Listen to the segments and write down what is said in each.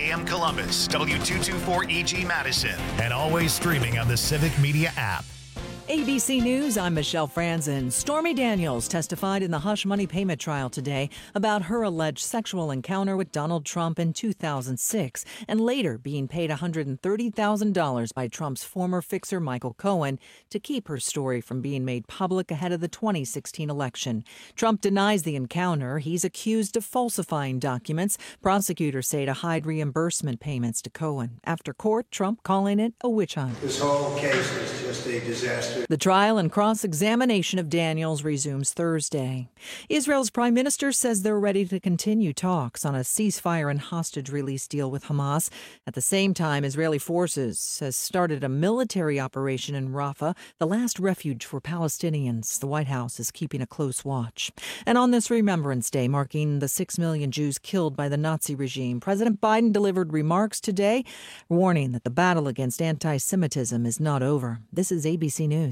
AM Columbus, W224EG Madison, and always streaming on the Civic Media app. ABC News, I'm Michelle Franzen. Stormy Daniels testified in the hush money payment trial today about her alleged sexual encounter with Donald Trump in 2006 and later being paid $130,000 by Trump's former fixer Michael Cohen to keep her story from being made public ahead of the 2016 election. Trump denies the encounter. He's accused of falsifying documents, prosecutors say, to hide reimbursement payments to Cohen. After court, Trump calling it a witch hunt. This whole case is just a disaster. The trial and cross-examination of Daniels resumes Thursday. Israel's prime minister says they're ready to continue talks on a ceasefire and hostage release deal with Hamas. At the same time, Israeli forces has started a military operation in Rafah, the last refuge for Palestinians. The White House is keeping a close watch. And on this Remembrance Day, marking the 6 million Jews killed by the Nazi regime, President Biden delivered remarks today, warning that the battle against anti-Semitism is not over. This is ABC News.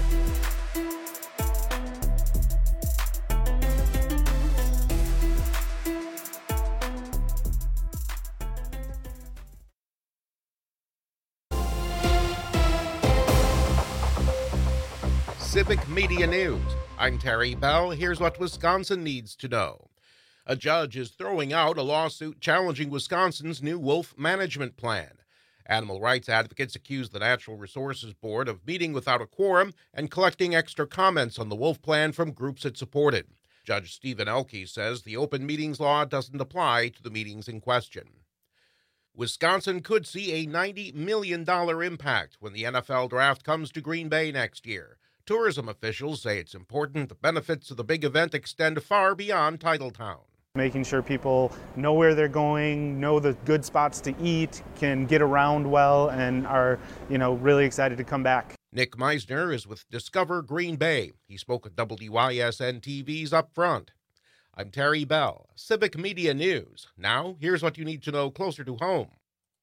Civic Media News. I'm Terry Bell. Here's what Wisconsin needs to know. A judge is throwing out a lawsuit challenging Wisconsin's new wolf management plan. Animal rights advocates accuse the Natural Resources Board of meeting without a quorum and collecting extra comments on the wolf plan from groups it supported. Judge Stephen Elke says the open meetings law doesn't apply to the meetings in question. Wisconsin could see a $90 million impact when the NFL draft comes to Green Bay next year. Tourism officials say it's important the benefits of the big event extend far beyond Titletown. Making sure people know where they're going, know the good spots to eat, can get around well, and are, really excited to come back. Nick Meisner is with Discover Green Bay. He spoke at WYSN TV's Up Front. I'm Terry Bell, Civic Media News. Now, here's what you need to know closer to home.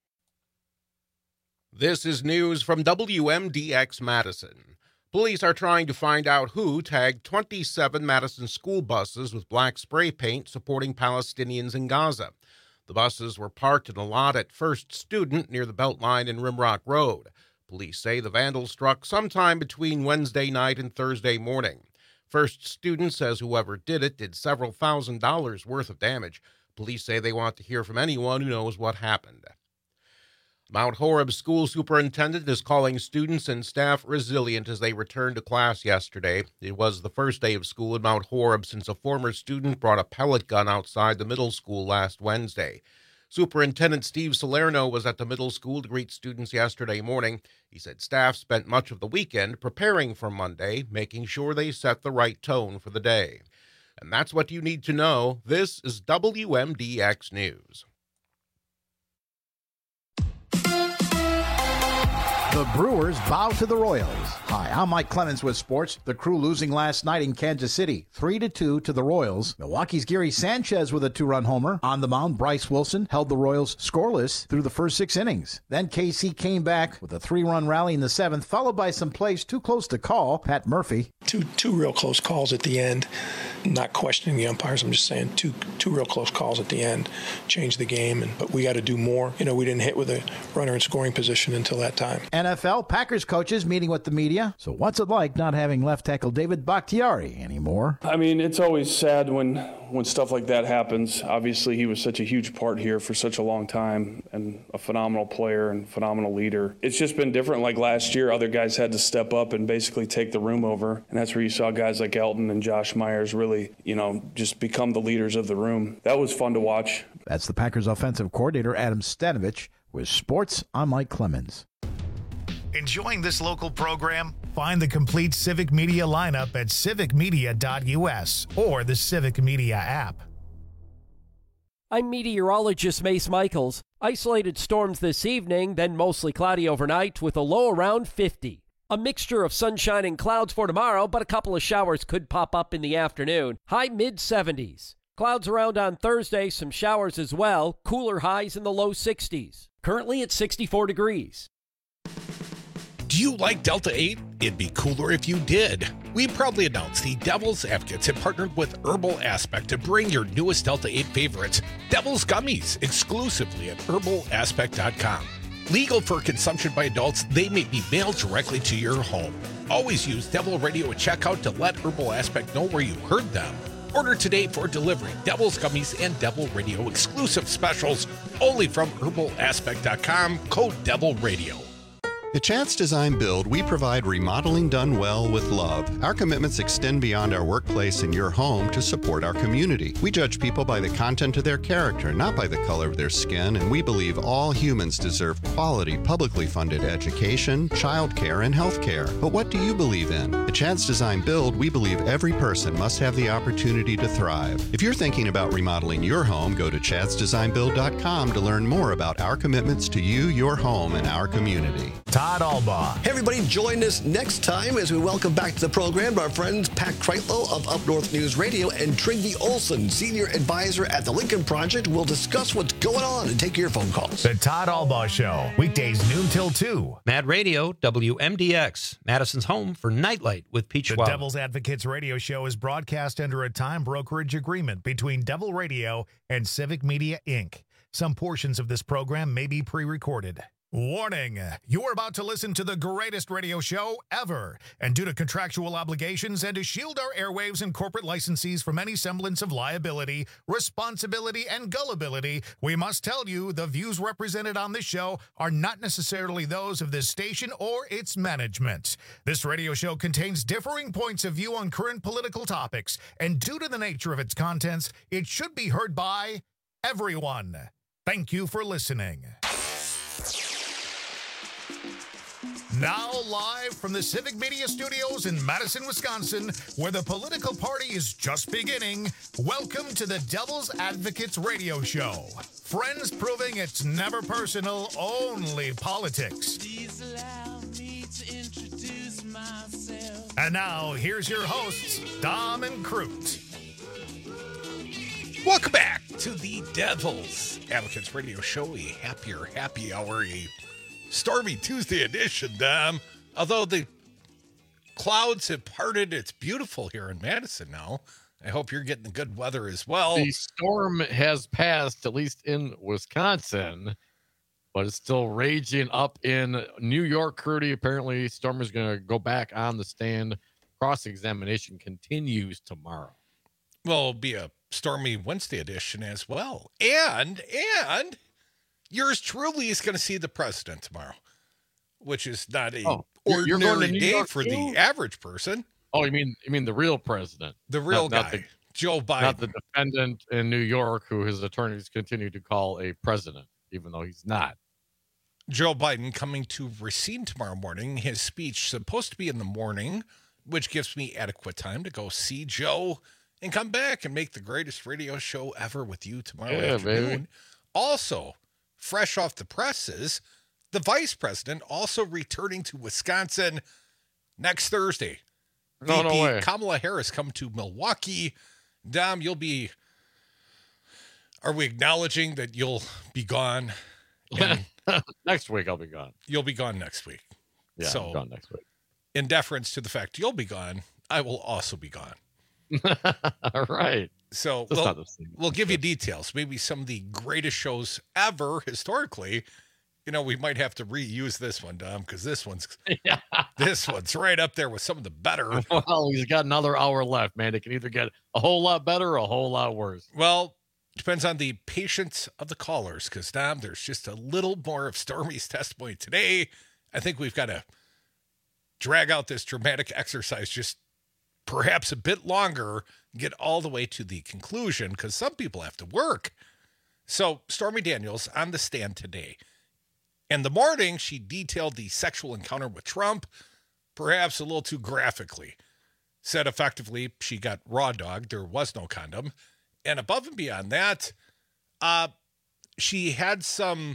This is news from WMDX Madison. Police are trying to find out who tagged 27 Madison school buses with black spray paint supporting Palestinians in Gaza. The buses were parked in a lot at First Student near the Beltline and Rimrock Road. Police say the vandals struck sometime between Wednesday night and Thursday morning. First Student says whoever did it did several $1,000s worth of damage. Police say they want to hear from anyone who knows what happened. Mount Horeb school superintendent is calling students and staff resilient as they return to class yesterday. It was the first day of school at Mount Horeb since a former student brought a pellet gun outside the middle school last Wednesday. Superintendent Steve Salerno was at the middle school to greet students yesterday morning. He said staff spent much of the weekend preparing for Monday, making sure they set the right tone for the day. And that's what you need to know. This is WMDX News. The Brewers bow to the Royals. Hi, I'm Mike Clemens with sports. The Crew losing last night in Kansas City, 3-2 to the Royals. Milwaukee's Gary Sanchez with a 2-run homer. On the mound, Bryce Wilson held the Royals scoreless through the first 6 innings. Then KC came back with a 3-run rally in the 7th, followed by some plays too close to call. Pat Murphy. Two real close calls at the end. Not questioning the umpires. I'm just saying two real close calls at the end changed the game. But we got to do more. We didn't hit with a runner in scoring position until that time. NFL Packers coaches meeting with the media. So what's it like not having left tackle David Bakhtiari anymore? I mean, it's always sad when stuff like that happens. Obviously, he was such a huge part here for such a long time and a phenomenal player and phenomenal leader. It's just been different. Like last year, other guys had to step up and basically take the room over. And that's where you saw guys like Elton and Josh Myers really, just become the leaders of the room. That was fun to watch. That's the Packers offensive coordinator, Adam Stanovich. With sports, I'm Mike Clemens. Enjoying this local program? Find the complete Civic Media lineup at civicmedia.us or the Civic Media app. I'm meteorologist Mace Michaels. Isolated storms this evening, then mostly cloudy overnight with a low around 50. A mixture of sunshine and clouds for tomorrow, but a couple of showers could pop up in the afternoon. High mid-70s. Clouds around on Thursday, some showers as well. Cooler highs in the low 60s. Currently at 64 degrees. Do you like Delta 8? It'd be cooler if you did. We proudly announce the Devil's Advocates have partnered with Herbal Aspect to bring your newest Delta 8 favorites, Devil's Gummies, exclusively at herbalaspect.com. Legal for consumption by adults, they may be mailed directly to your home. Always use Devil Radio at checkout to let Herbal Aspect know where you heard them. Order today for delivery. Devil's Gummies and Devil Radio exclusive specials only from herbalaspect.com, code Devil Radio. At Chance Design Build, we provide remodeling done well with love. Our commitments extend beyond our workplace and your home to support our community. We judge people by the content of their character, not by the color of their skin, and we believe all humans deserve quality, publicly funded education, childcare, and health care. But what do you believe in? At Chance Design Build, we believe every person must have the opportunity to thrive. If you're thinking about remodeling your home, go to chancedesignbuild.com to learn more about our commitments to you, your home, and our community. Todd Albaugh. Hey everybody, join us next time as we welcome back to the program our friends Pat Kreitlow of Up North News Radio and Trygve Olson, Senior Advisor at the Lincoln Project. We'll discuss what's going on and take your phone calls. The Todd Albaugh Show, weekdays noon till 2. Mad Radio, WMDX, Madison's home for Nightlight with Peach The Wild. Devil's Advocates radio show is broadcast under a time brokerage agreement between Devil Radio and Civic Media, Inc. Some portions of this program may be pre-recorded. Warning, you're about to listen to the greatest radio show ever. And due to contractual obligations and to shield our airwaves and corporate licensees from any semblance of liability, responsibility, and gullibility, we must tell you the views represented on this show are not necessarily those of this station or its management. This radio show contains differing points of view on current political topics, and due to the nature of its contents, it should be heard by everyone. Thank you for listening. Now live from the Civic Media Studios in Madison, Wisconsin, where the political party is just beginning, welcome to the Devil's Advocates radio show. Friends proving it's never personal, only politics. Please allow me to introduce myself. And now, here's your hosts, Dom and Crute. Welcome back to the Devil's Advocates Radio Show, a happier happy hour, a stormy Tuesday edition, Dom. Although the clouds have parted, it's beautiful here in Madison now. I hope you're getting the good weather as well. The storm has passed, at least in Wisconsin, but it's still raging up in New York. Crudy, apparently, storm is going to go back on the stand. Cross-examination continues tomorrow. Well, it'll be a stormy Wednesday edition as well. And yours truly is going to see the president tomorrow, which is not a ordinary day for the average person. Oh, you mean the real president? The real guy, Joe Biden. Not the defendant in New York who his attorneys continue to call a president, even though he's not. Joe Biden coming to Racine tomorrow morning. His speech supposed to be in the morning, which gives me adequate time to go see Joe and come back and make the greatest radio show ever with you tomorrow afternoon. Baby. Also, fresh off the presses, the vice president also returning to Wisconsin next Thursday. No way. Kamala Harris come to Milwaukee. Dom, are we acknowledging that you'll be gone? Next week I'll be gone. You'll be gone next week. Yeah, so, I'm gone next week. In deference to the fact you'll be gone, I will also be gone. All right. So we'll give you details. Maybe some of the greatest shows ever historically. You know, we might have to reuse this one, Dom, because this one's right up there with some of the better. Well, he's got another hour left, man. It can either get a whole lot better or a whole lot worse. Well, depends on the patience of the callers, because, Dom, there's just a little more of Stormy's testimony today. I think we've got to drag out this dramatic exercise just perhaps a bit longer, get all the way to the conclusion, because some people have to work. So Stormy Daniels on the stand today. In the morning, she detailed the sexual encounter with Trump, perhaps a little too graphically. Said effectively she got raw dogged, there was no condom. And above and beyond that, she had some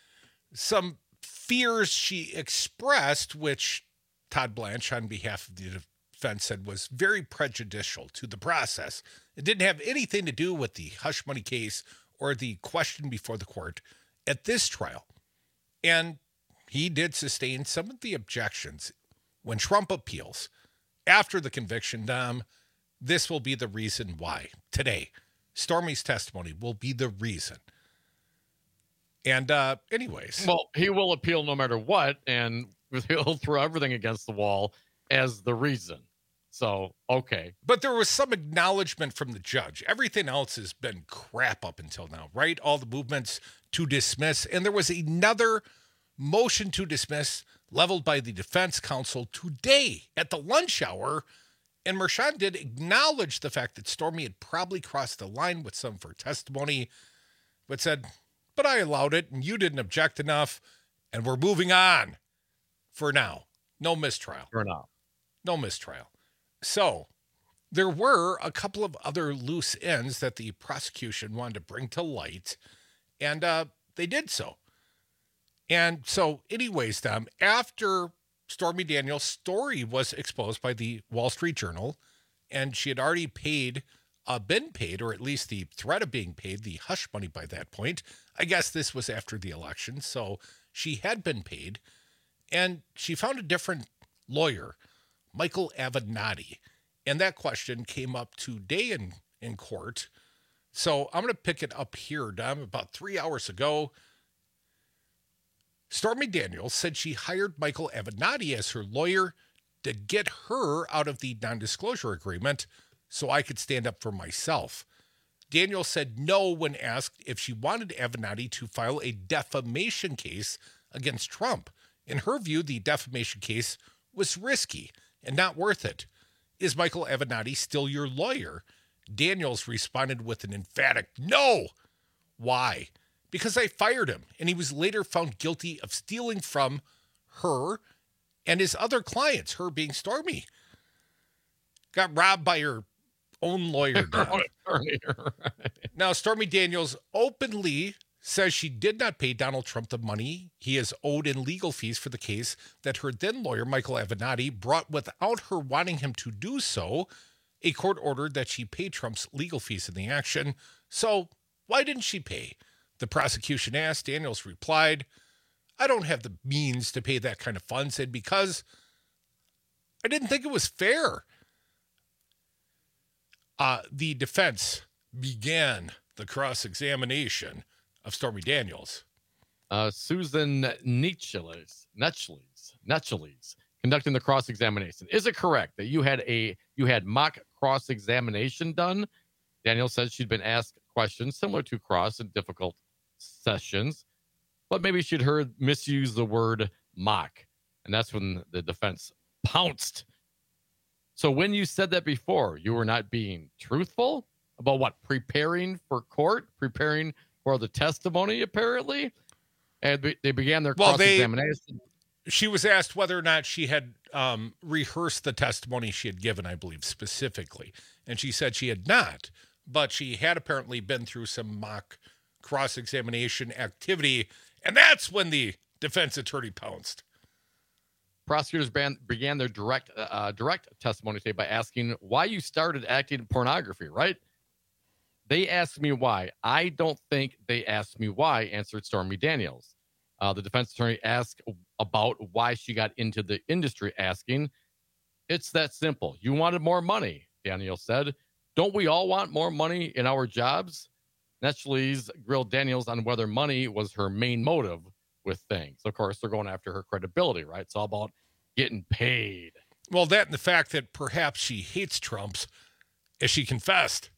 fears she expressed, which Todd Blanche, on behalf of the defense, said was very prejudicial to the process. It didn't have anything to do with the hush money case or the question before the court at this trial. And he did sustain some of the objections when Trump appeals after the conviction, Dom, this will be the reason why. Today, Stormy's testimony will be the reason. And anyways. Well, he will appeal no matter what, and he'll throw everything against the wall as the reason. So, okay. But there was some acknowledgement from the judge. Everything else has been crap up until now, right? All the movements to dismiss. And there was another motion to dismiss leveled by the defense counsel today at the lunch hour. And Mershon did acknowledge the fact that Stormy had probably crossed the line with some of her testimony, but said, but I allowed it and you didn't object enough. And we're moving on for now. No mistrial. For now. No mistrial. So there were a couple of other loose ends that the prosecution wanted to bring to light, and they did so. And so anyways, Dom, after Stormy Daniels' story was exposed by the Wall Street Journal, and she had already been paid, or at least the threat of being paid, the hush money by that point. I guess this was after the election, so she had been paid, and she found a different lawyer, Michael Avenatti. And that question came up today in court. So I'm going to pick it up here, Dom. About 3 hours ago, Stormy Daniels said she hired Michael Avenatti as her lawyer to get her out of the non-disclosure agreement so I could stand up for myself. Daniels said no when asked if she wanted Avenatti to file a defamation case against Trump. In her view, the defamation case was risky and not worth it. Is Michael Avenatti still your lawyer? Daniels responded with an emphatic no. Why? Because I fired him, and he was later found guilty of stealing from her and his other clients, her being Stormy. Got robbed by her own lawyer. Now, Stormy Daniels openly says she did not pay Donald Trump the money he is owed in legal fees for the case that her then lawyer, Michael Avenatti, brought without her wanting him to do so. A court ordered that she pay Trump's legal fees in the action. So why didn't she pay? The prosecution asked. Daniels replied, I don't have the means to pay that kind of funds, and because I didn't think it was fair. The defense began the cross-examination of Stormy Daniels. Susan Necheles conducting the cross-examination. Is it correct that you had mock cross-examination done? Daniels says she'd been asked questions similar to cross in difficult sessions, but maybe she'd heard misuse the word mock, and that's when the defense pounced. So when you said that before, you were not being truthful about what? Preparing for court? Preparing for the testimony, apparently? And they began their cross-examination. She was asked whether or not she had rehearsed the testimony she had given, I believe, specifically. And she said she had not, but she had apparently been through some mock cross-examination activity. And that's when the defense attorney pounced. Prosecutors began their direct testimony today by asking why you started acting in pornography, right? They asked me why. I don't think they asked me why, answered Stormy Daniels. The defense attorney asked about why she got into the industry, asking, it's that simple. You wanted more money, Daniels said. Don't we all want more money in our jobs? Necheles grilled Daniels on whether money was her main motive with things. Of course, they're going after her credibility, right? It's all about getting paid. Well, that and the fact that perhaps she hates Trump's, as she confessed.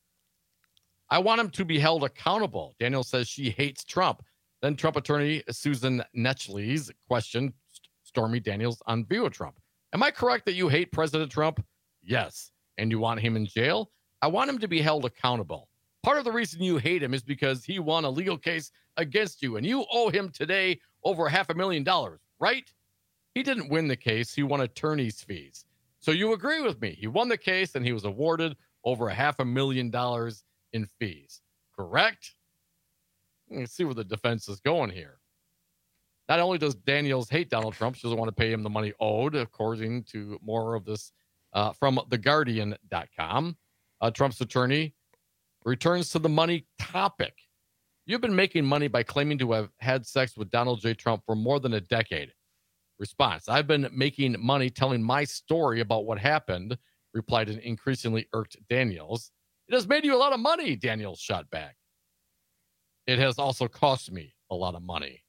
I want him to be held accountable. Daniels says she hates Trump. Then Trump attorney Susan Necheles questioned Stormy Daniels on view of Trump. Am I correct that you hate President Trump? Yes. And you want him in jail? I want him to be held accountable. Part of the reason you hate him is because he won a legal case against you, and you owe him today over $500,000, right? He didn't win the case. He won attorney's fees. So you agree with me. He won the case, and he was awarded over $500,000 in fees, correct? Let's see where the defense is going here. Not only does Daniels hate Donald Trump, she doesn't want to pay him the money owed, according to more of this from TheGuardian.com. Trump's attorney returns to the money topic. You've been making money by claiming to have had sex with Donald J. Trump for more than a decade. response. I've been making money telling my story about what happened, replied an increasingly irked Daniels. It has made you a lot of money, Daniels shot back. It has also cost me a lot of money.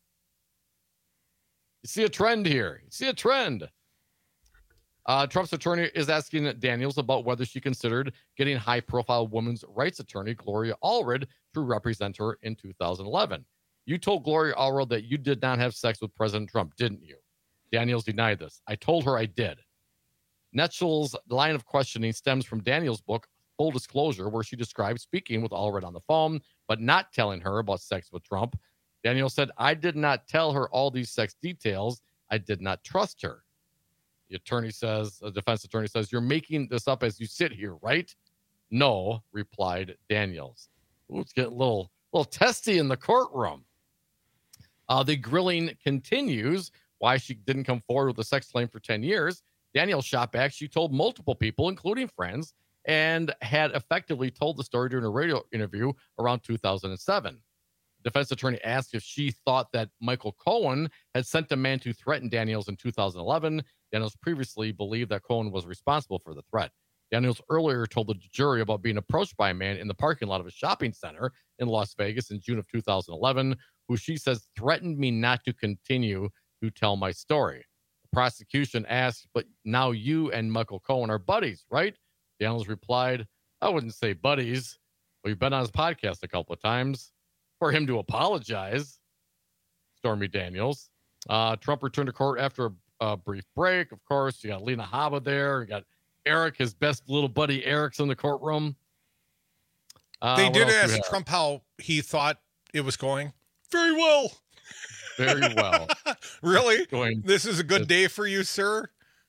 You see a trend here. You see a trend. Trump's attorney is asking Daniels about whether she considered getting high-profile women's rights attorney Gloria Allred to represent her in 2011. You told Gloria Allred that you did not have sex with President Trump, didn't you? Daniels denied this. I told her I did. Netschel's line of questioning stems from Daniels' book, Full Disclosure, where she described speaking with Allred on the phone, but not telling her about sex with Trump. Daniels said, I did not tell her all these sex details. I did not trust her. The defense attorney says, you're making this up as you sit here, right? No, replied Daniels. Ooh, it's getting a little testy in the courtroom. The grilling continues. Why she didn't come forward with a sex claim for 10 years. Daniels shot back. She told multiple people, including friends, and had effectively told the story during a radio interview around 2007. Defense attorney asked if she thought that Michael Cohen had sent a man to threaten Daniels in 2011. Daniels previously believed that Cohen was responsible for the threat. Daniels earlier told the jury about being approached by a man in the parking lot of a shopping center in Las Vegas in June of 2011, who she says threatened me not to continue to tell my story. The prosecution asked, but now you and Michael Cohen are buddies, right? Daniels replied, I wouldn't say buddies. We've been on his podcast a couple of times. For him to apologize, Stormy Daniels. Trump returned to court after a brief break. Of course, you got Lena Haba there. You got Eric, his best little buddy Eric's in the courtroom. They did ask Trump how he thought it was going. Very well. Very well. Really? This is a good day for you, sir?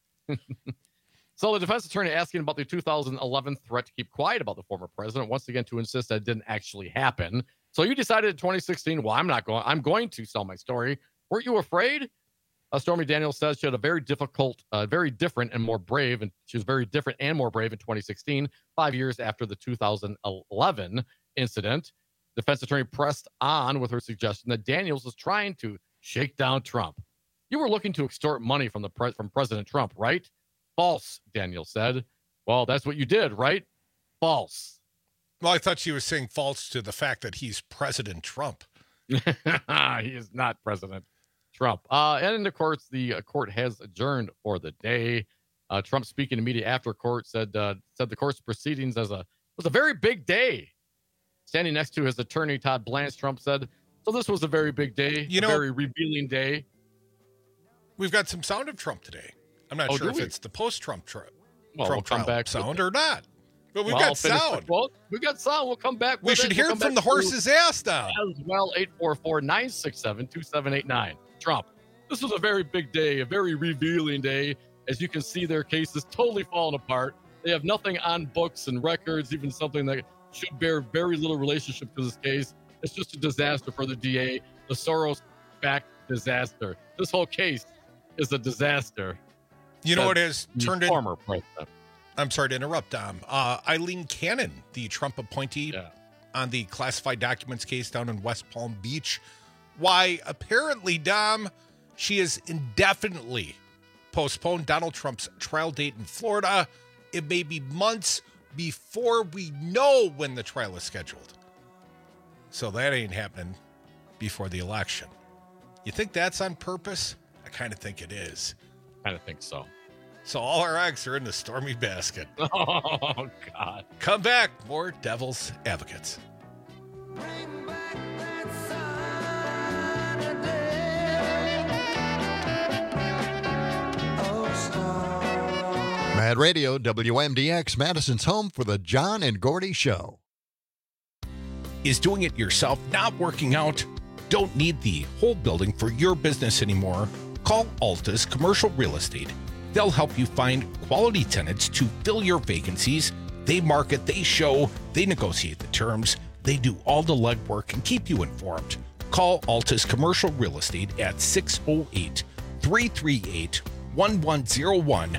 So the defense attorney asking about the 2011 threat to keep quiet about the former president, once again to insist that it didn't actually happen. So you decided in 2016, well, I'm going to tell my story. Weren't you afraid? Stormy Daniels says she had a very different and more brave, and she was very different and more brave in 2016, 5 years after the 2011 incident. Defense attorney pressed on with her suggestion that Daniels was trying to shake down Trump. You were looking to extort money from President Trump, right? False, Daniels said. Well, that's what you did, right? False. Well, I thought she was saying false to the fact that he's President Trump. He is not President Trump. And of course, the court has adjourned for the day. Trump, speaking to media after court, said the court's proceedings was a very big day. Standing next to his attorney, Todd Blanche, Trump said, so this was a very big day, very revealing day. We've got some sound of Trump today. I'm not sure if it's the post-Trump Trump we'll come back sound or not. But we've got sound. We've got sound. We'll come back. We should hear it from the horse's ass now. As well, 844-967-2789. Trump. This was a very big day, a very revealing day. As you can see, their case is totally falling apart. They have nothing on books and records, even something that should bear very little relationship to this case. It's just a disaster for the DA, the Soros-backed disaster. This whole case is a disaster. You know what has turned in? Former president. I'm sorry to interrupt, Dom. Eileen Cannon, the Trump appointee on the classified documents case down in West Palm Beach. Why, apparently, Dom, she has indefinitely postponed Donald Trump's trial date in Florida. It may be months before we know when the trial is scheduled. So that ain't happening before the election. You think that's on purpose? I kind of think it is. I kind of think so. So all our eggs are in the Stormy basket. Oh, God. Come back. More Devil's Advocates. Mad Radio, WMDX, Madison's home for the John and Gordy Show. Is doing it yourself not working out? Don't need the whole building for your business anymore? Call Altus Commercial Real Estate. They'll help you find quality tenants to fill your vacancies. They market, they show, they negotiate the terms. They do all the legwork and keep you informed. Call Altus Commercial Real Estate at 608-338-1101.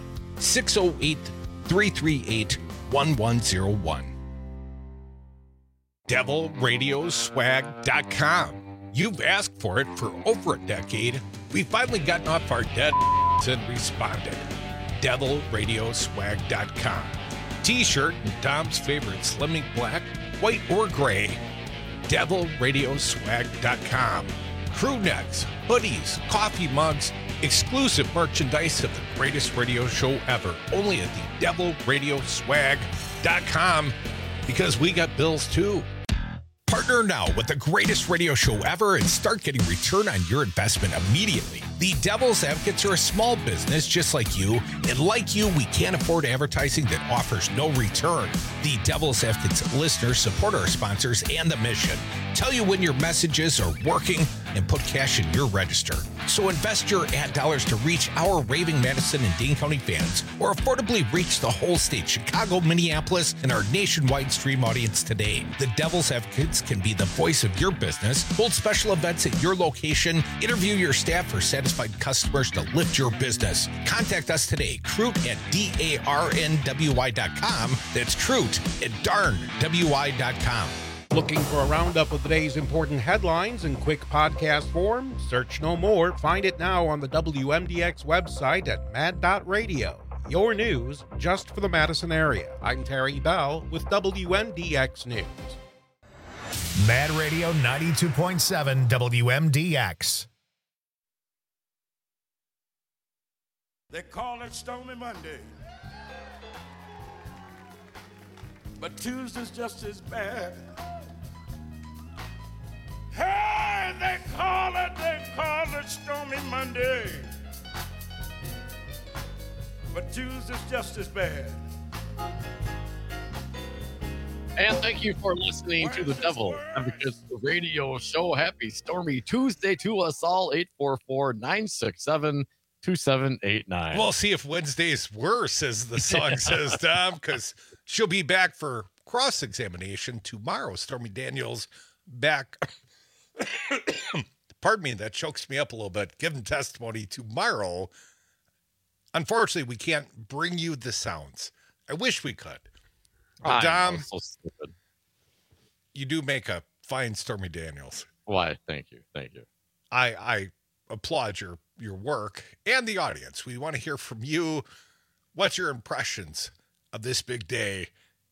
608-338-1101. DevilRadioswag.com. You've asked for it for over a decade. We've finally gotten off our dead and responded. DevilRadioswag.com. T-shirt in Dom's favorite slimming black, white, or gray. DevilRadioswag.com. Crew necks, hoodies, coffee mugs, exclusive merchandise of the greatest radio show ever. Only at the DevilRadioswag.com, because we got bills too. Partner now with the greatest radio show ever and start getting return on your investment immediately. The Devil's Advocates are a small business just like you, and like you, we can't afford advertising that offers no return. The Devil's Advocates listeners support our sponsors and the mission. Tell you when your messages are working and put cash in your register. So invest your ad dollars to reach our raving Madison and Dane County fans, or affordably reach the whole state, Chicago, Minneapolis, and our nationwide stream audience today. The Devil's Advocates can be the voice of your business, hold special events at your location, interview your staff for satisfied customers to lift your business. Contact us today, Crute at DARNWI.com. That's Crute at DARNWI.com. Looking for a roundup of the day's important headlines in quick podcast form? Search no more. Find it now on the WMDX website at mad.radio. Your news just for the Madison area. I'm Terry Bell with WMDX News. Mad Radio 92.7 WMDX. They call it Stormy Monday, but Tuesday's just as bad. Hey, they call it Stormy Monday, but Tuesday's just as bad. And thank you for listening to the Devil Advocates Radio Show. Happy Stormy Tuesday to us all. 844-967-2789. We'll see if Wednesday's worse, as the song says, Tom, because she'll be back for cross-examination tomorrow. Stormy Daniels back. Pardon me, that chokes me up a little bit. Giving testimony tomorrow. Unfortunately, we can't bring you the sounds. I wish we could. Dom, so stupid. You do make a fine Stormy Daniels. Why? Thank you. I applaud your work and the audience. We want to hear from you. What's your impressions of this big day?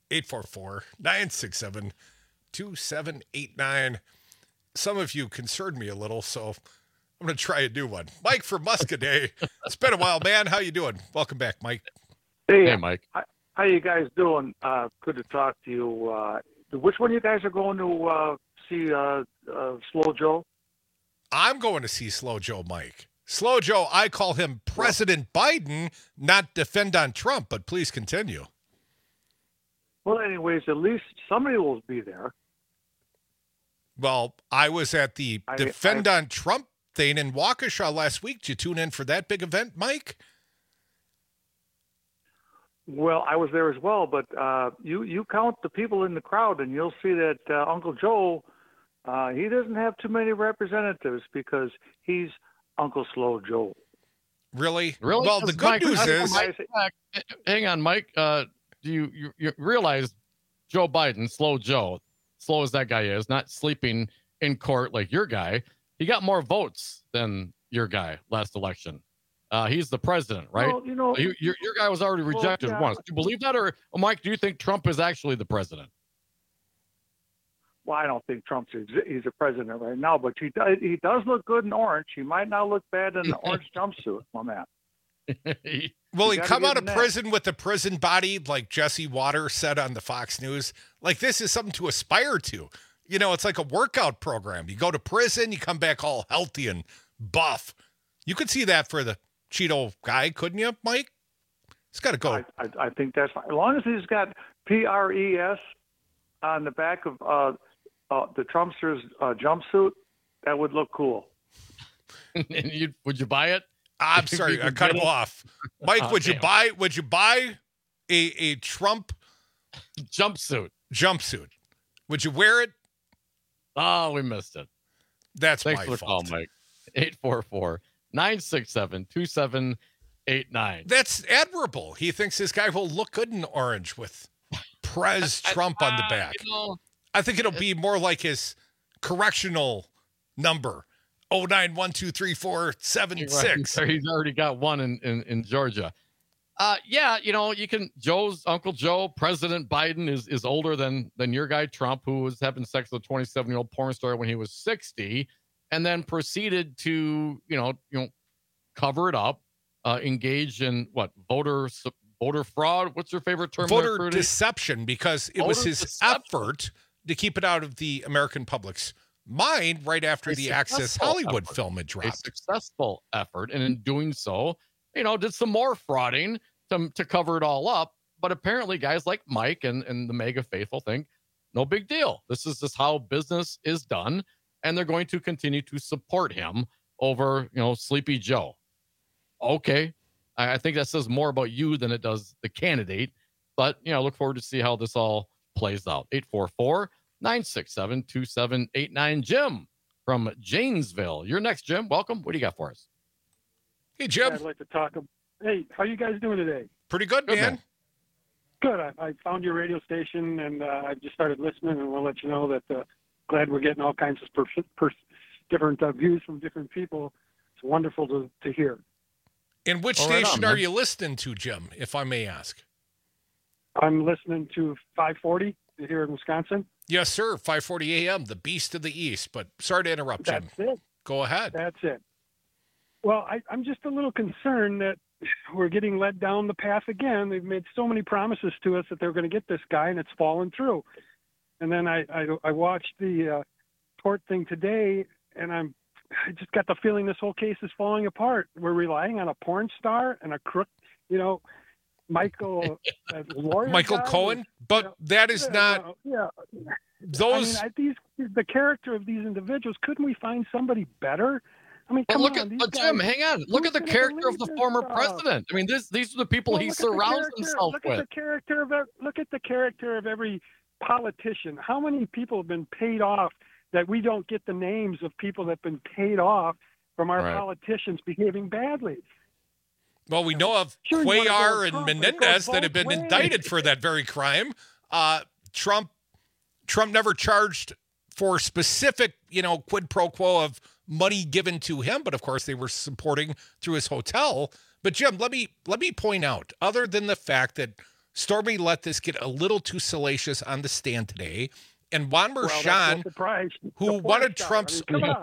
844-967-2789. Some of you concerned me a little, so I'm going to try a new one. Mike from Muscadet. It's been a while, man. How you doing? Welcome back, Mike. Hey, Mike. How you guys doing? Good to talk to you. Which one of you guys are going to see Slow Joe? I'm going to see Slow Joe, Mike. Slow Joe, I call him President Biden, not defend on Trump, but please continue. Well, anyways, at least somebody will be there. Well, I was at the Defend on Trump thing in Waukesha last week. Did you tune in for that big event, Mike? Well, I was there as well, but you count the people in the crowd, and you'll see that Uncle Joe, he doesn't have too many representatives because he's Uncle Slow Joe. Really? Well, the good news is... Hang on, Mike. Do you realize Joe Biden, Slow Joe, slow as that guy is, not sleeping in court like your guy, he got more votes than your guy last election. He's the president, right? Well, your guy was already rejected once. Do you believe that, or Mike? Do you think Trump is actually the president? Well, I don't think he's a president right now, but he does look good in orange. He might not look bad in the orange jumpsuit on that. Will he come out of prison with a prison body like Jesse Watter said on the Fox News? Like, this is something to aspire to. You know, it's like a workout program. You go to prison, you come back all healthy and buff. You could see that for the Cheeto guy, couldn't you, Mike? He's got to go. I think that's fine. As long as he's got PRES on the back of the Trumpster's jumpsuit, that would look cool. And would you buy it? I'm sorry, I cut him off. Mike, would you buy a Trump jumpsuit? Would you wear it? Oh, we missed it. That's Thanks my for the fault. call, Mike. 844-967-2789. That's admirable. He thinks this guy will look good in orange with Prez Trump on the back. I think it'll be more like his correctional number. 091234776. He's already got one in Georgia. Uncle Joe, President Biden is older than your guy Trump, who was having sex with a 27-year-old porn star when he was 60, and then proceeded to cover it up, engage in voter fraud. What's your favorite term? Voter deception, because it was his effort to keep it out of the American public's mind right after the Access Hollywood film had dropped. A successful effort, and in doing so, did some more frauding to cover it all up. But apparently guys like Mike and the mega faithful think, no big deal. This is just how business is done, and they're going to continue to support him over, Sleepy Joe. Okay. I think that says more about you than it does the candidate. But, look forward to see how this all plays out. 844-967-2789. Jim from Janesville. You're next, Jim. Welcome. What do you got for us? Hey, Jim. I'd like to talk. Hey, how you guys doing today? Pretty good, man. Good. I found your radio station, and I just started listening, and we'll let you know that glad we're getting all kinds of different views from different people. It's wonderful to hear. And which station are you listening to, Jim, if I may ask? I'm listening to 540 here in Wisconsin. Yes, sir. 540 AM, the Beast of the East. But sorry to interrupt, Jim. That's it. Go ahead. That's it. Well, I'm just a little concerned that we're getting led down the path again. They've made so many promises to us that they're going to get this guy, and it's fallen through. And then I watched the court thing today, and I just got the feeling this whole case is falling apart. We're relying on a porn star and a crook, Michael Cohen, but that is not. Those. The character of these individuals. Couldn't we find somebody better? I mean, come on. But Jim, hang on. Look at the character of the former president. I mean, these are the people he surrounds himself with. Look at the character of every politician. How many people have been paid off that we don't get the names of people that have been paid off from our politicians behaving badly? Well, we know of Cuellar and Menendez that have been indicted for that very crime. Trump never charged for specific, quid pro quo of money given to him, but of course they were supporting through his hotel. But Jim, let me point out, other than the fact that Stormy let this get a little too salacious on the stand today, and Juan Merchan, who one of Trump's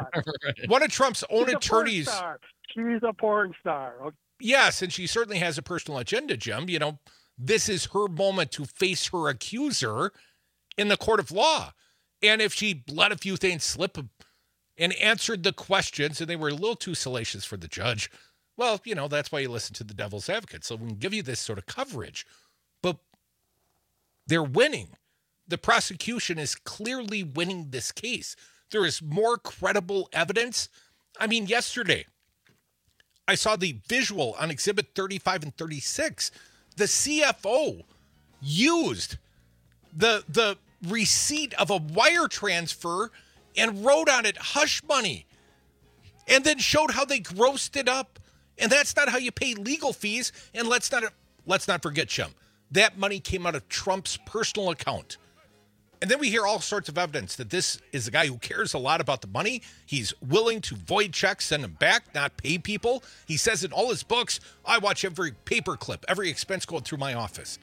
own attorneys, she's a porn star. Okay. Yes, and she certainly has a personal agenda, Jim. This is her moment to face her accuser in the court of law. And if she let a few things slip and answered the questions, and they were a little too salacious for the judge, well, that's why you listen to the devil's advocate. So we can give you this sort of coverage. But they're winning. The prosecution is clearly winning this case. There is more credible evidence. I mean, yesterday, I saw the visual on Exhibit 35 and 36. The CFO used the receipt of a wire transfer and wrote on it hush money, and then showed how they grossed it up. And that's not how you pay legal fees. And let's not forget, Jim, that money came out of Trump's personal account. And then we hear all sorts of evidence that this is a guy who cares a lot about the money. He's willing to void checks, send them back, not pay people. He says in all his books, I watch every paper clip, every expense going through my office.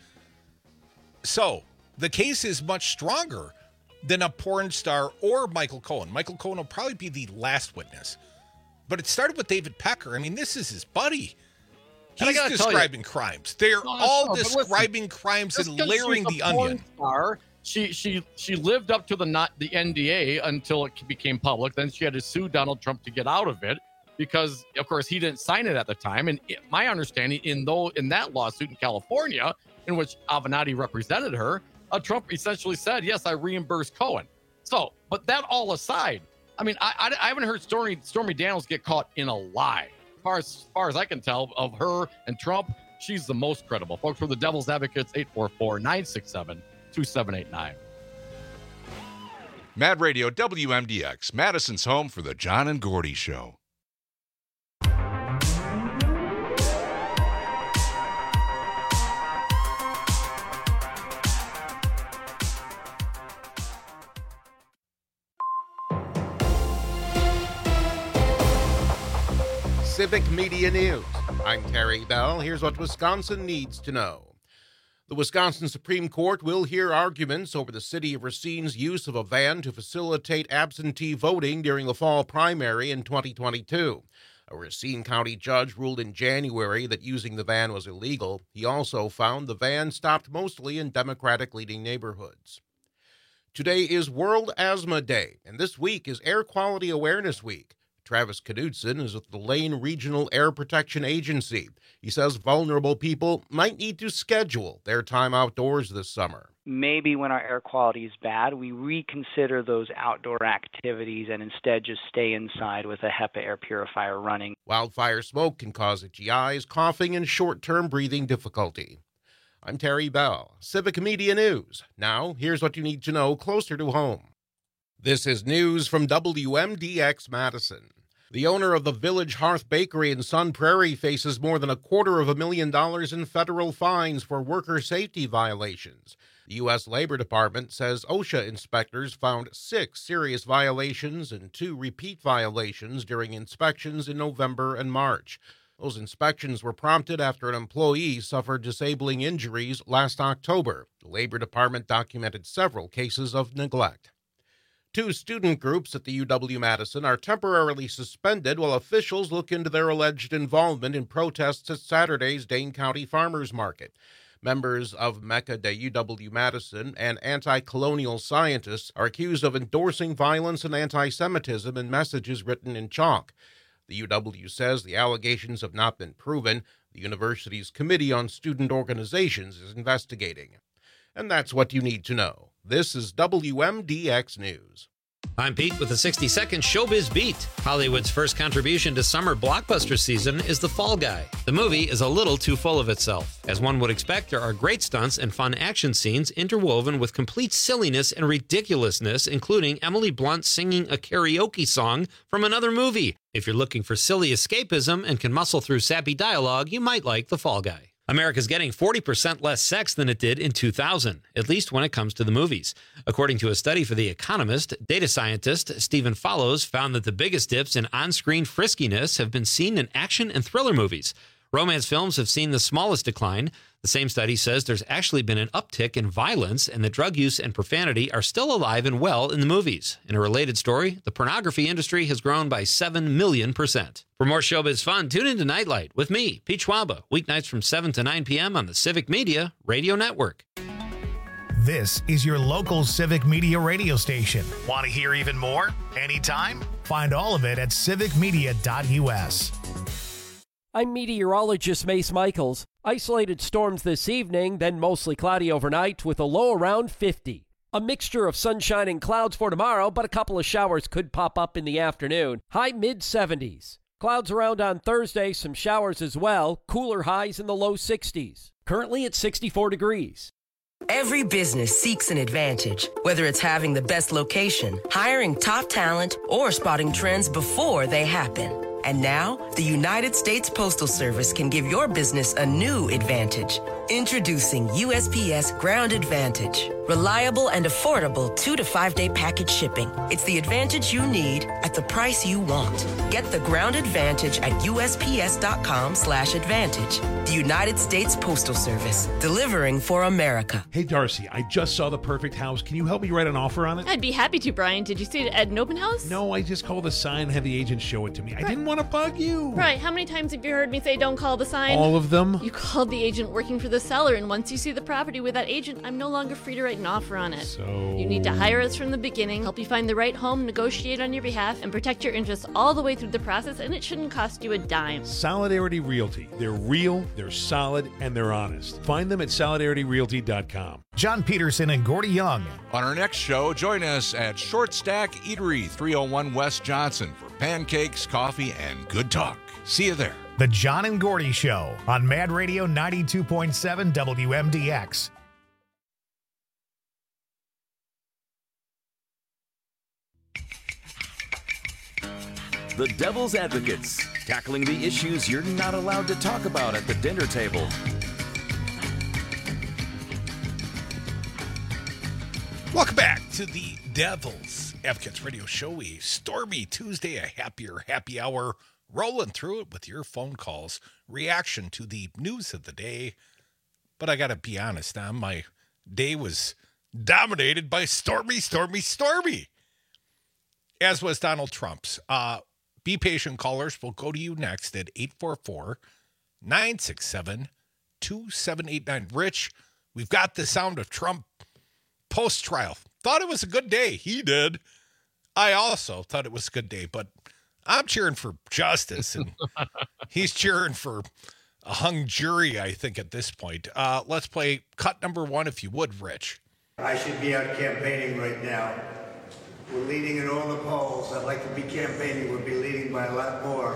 So the case is much stronger than a porn star or Michael Cohen. Michael Cohen will probably be the last witness. But it started with David Pecker. I mean, this is his buddy. He's describing crimes. They're all describing crimes and layering the onion. She lived up to the NDA until it became public. Then she had to sue Donald Trump to get out of it because, of course, he didn't sign it at the time. And my understanding, in that lawsuit in California, in which Avenatti represented her, Trump essentially said, yes, I reimbursed Cohen. So, but that all aside, I mean, I haven't heard Stormy Daniels get caught in a lie. As far as I can tell of her and Trump, she's the most credible. Folks, for the Devil's Advocates, 844-967-2789. Mad Radio WMDX, Madison's home for the John and Gordy Show. Civic Media News. I'm Terry Bell. Here's what Wisconsin needs to know. The Wisconsin Supreme Court will hear arguments over the city of Racine's use of a van to facilitate absentee voting during the fall primary in 2022. A Racine County judge ruled in January that using the van was illegal. He also found the van stopped mostly in Democratic-leading neighborhoods. Today is World Asthma Day, and this week is Air Quality Awareness Week. Travis Knudsen is with the Lane Regional Air Protection Agency. He says vulnerable people might need to schedule their time outdoors this summer. Maybe when our air quality is bad, we reconsider those outdoor activities and instead just stay inside with a HEPA air purifier running. Wildfire smoke can cause itchy eyes, coughing, and short-term breathing difficulty. I'm Terry Bell, Civic Media News. Now, here's what you need to know closer to home. This is news from WMDX Madison. The owner of the Village Hearth Bakery in Sun Prairie faces more than $250,000 in federal fines for worker safety violations. The U.S. Labor Department says OSHA inspectors found 6 serious violations and 2 repeat violations during inspections in November and March. Those inspections were prompted after an employee suffered disabling injuries last October. The Labor Department documented several cases of neglect. 2 student groups at the UW-Madison are temporarily suspended while officials look into their alleged involvement in protests at Saturday's Dane County Farmers Market. Members of Mecca de UW-Madison and anti-colonial scientists are accused of endorsing violence and anti-Semitism in messages written in chalk. The UW says the allegations have not been proven. The university's Committee on Student Organizations is investigating. And that's what you need to know. This is WMDX News. I'm Pete with a 60-second Showbiz Beat. Hollywood's first contribution to summer blockbuster season is The Fall Guy. The movie is a little too full of itself. As one would expect, there are great stunts and fun action scenes interwoven with complete silliness and ridiculousness, including Emily Blunt singing a karaoke song from another movie. If you're looking for silly escapism and can muscle through sappy dialogue, you might like The Fall Guy. America's getting 40% less sex than it did in 2000, at least when it comes to the movies. According to a study for The Economist, data scientist Stephen Follows found that the biggest dips in on-screen friskiness have been seen in action and thriller movies. Romance films have seen the smallest decline. The same study says there's actually been an uptick in violence and that drug use and profanity are still alive and well in the movies. In a related story, the pornography industry has grown by 7 million%. For more showbiz fun, tune into Nightlight with me, Pete Schwaba, weeknights from 7 to 9 p.m. on the Civic Media Radio Network. This is your local Civic Media radio station. Want to hear even more? Anytime? Find all of it at civicmedia.us. I'm meteorologist Mace Michaels. Isolated storms this evening, then mostly cloudy overnight with a low around 50. A mixture of sunshine and clouds for tomorrow, but a couple of showers could pop up in the afternoon. High mid-70s. Clouds around on Thursday, some showers as well. Cooler highs in the low 60s. Currently at 64 degrees. Every business seeks an advantage, whether it's having the best location, hiring top talent, or spotting trends before they happen. And now, the United States Postal Service can give your business a new advantage. Introducing USPS Ground Advantage. Reliable and affordable 2 to 5 day package shipping. It's the advantage you need at the price you want. Get the Ground Advantage at USPS.com/advantage. The United States Postal Service. Delivering for America. Hey, Darcy, I just saw the perfect house. Can you help me write an offer on it? I'd be happy to, Brian. Did you see it at an open house? No, I just called the sign and had the agent show it to me. I didn't want to bug you. Right, how many times have you heard me say don't call the sign? All of them. You called the agent working for the seller, and once you see the property with that agent, I'm no longer free to write an offer on it. So... You need to hire us from the beginning, help you find the right home, negotiate on your behalf, and protect your interests all the way through the process, and it shouldn't cost you a dime. Solidarity Realty. They're real, they're solid, and they're honest. Find them at solidarityrealty.com. John Peterson and Gordy Young. On our next show, join us at Short Stack Eatery, 301 West Johnson for pancakes, coffee, and good talk. See you there. The John and Gordy Show on Mad Radio 92.7 WMDX. The Devil's Advocates, tackling the issues you're not allowed to talk about at the dinner table. Welcome back to the Devil's Advocates Radio Show. A stormy Tuesday, a happier happy hour rolling through it with your phone calls, reaction to the news of the day. But I got to be honest, now my day was dominated by Stormy. As was Donald Trump's. Be patient, callers. We'll go to you next at 844-967-2789. Rich, we've got the sound of Trump post-trial. Thought it was a good day. He did. I also thought it was a good day, but I'm cheering for justice, and he's cheering for a hung jury, I think, at this point. Let's play cut number 1, if you would, Rich. I should be out campaigning right now. We're leading in all the polls. I'd like to be campaigning. We'll be leading by a lot more.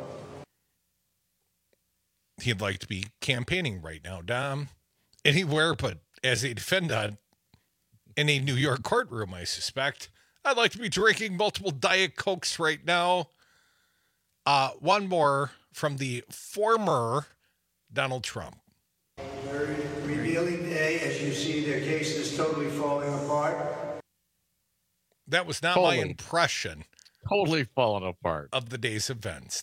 He'd like to be campaigning right now, Dom. Anywhere but as a defendant in a New York courtroom, I suspect. I'd like to be drinking multiple Diet Cokes right now. One more from the former Donald Trump. Very revealing day. As you see, their case is totally falling apart. That was not my impression. Totally falling apart. Of the day's events.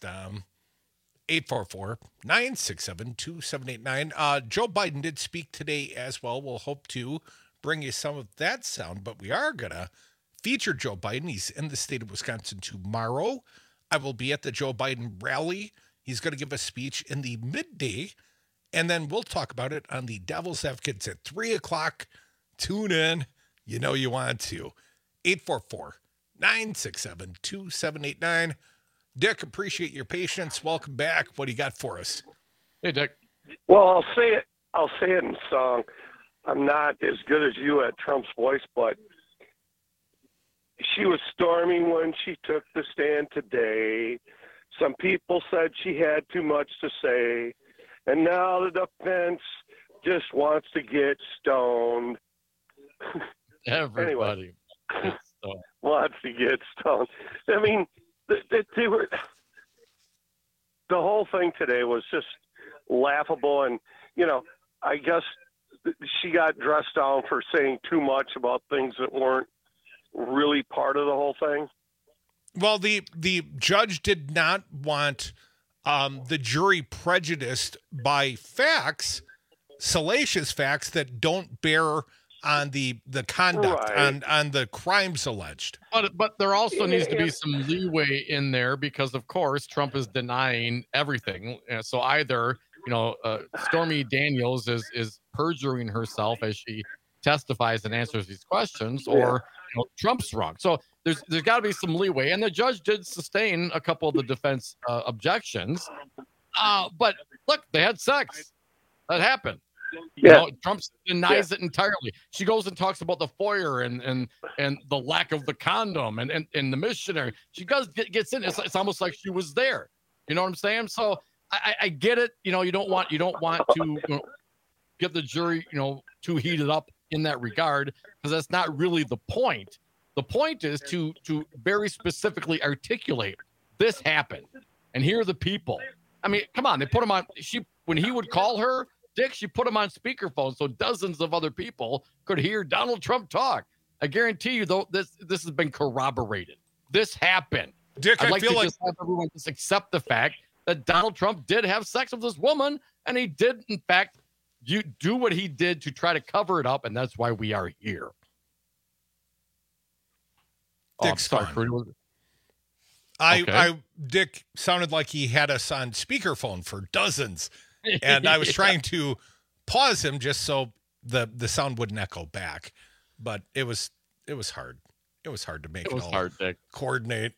844-967-2789. Joe Biden did speak today as well. We'll hope to bring you some of that sound, but we are going to feature Joe Biden. He's in the state of Wisconsin tomorrow. I will be at the Joe Biden rally. He's going to give a speech in the midday, and then we'll talk about it on the Devil's Advocates at 3 o'clock. Tune in. You know you want to. 844-967-2789. Dick, appreciate your patience. Welcome back. What do you got for us? Hey, Dick. Well, I'll say it in song. I'm not as good as you at Trump's voice, but she was storming when she took the stand today. Some people said she had too much to say, and now the defense just wants to get stoned. Everybody wants to get stoned. I mean, they were. The whole thing today was just laughable, and I guess she got dressed down for saying too much about things that weren't really part of the whole thing. Well, the judge did not want the jury prejudiced by facts, salacious facts that don't bear on the conduct, right, on the crimes alleged. But there also needs to be some leeway in there because, of course, Trump is denying everything. So either Stormy Daniels is perjuring herself as she testifies and answers these questions, or Trump's wrong. So there's got to be some leeway, and the judge did sustain a couple of the defense objections. But look, they had sex. That happened. Trump denies it entirely. She goes and talks about the foyer and the lack of the condom and the missionary. She gets in. It's almost like she was there. You know what I'm saying? So I get it. You don't want to get the jury too heated up in that regard, because that's not really the point. The point is to very specifically articulate this happened, and here are the people. I mean, come on, they put him on. When he would call her, Dick, she put him on speakerphone so dozens of other people could hear Donald Trump talk. I guarantee you, though, this has been corroborated. This happened. Dick, I'd like to just have everyone just accept the fact that Donald Trump did have sex with this woman, and he did, in fact, do what he did to try to cover it up, and that's why we are here. Dick's Dick sounded like he had us on speakerphone for dozens, and I was trying to pause him just so the sound wouldn't echo back, but it was hard. It was hard to make it all Dick. Coordinate.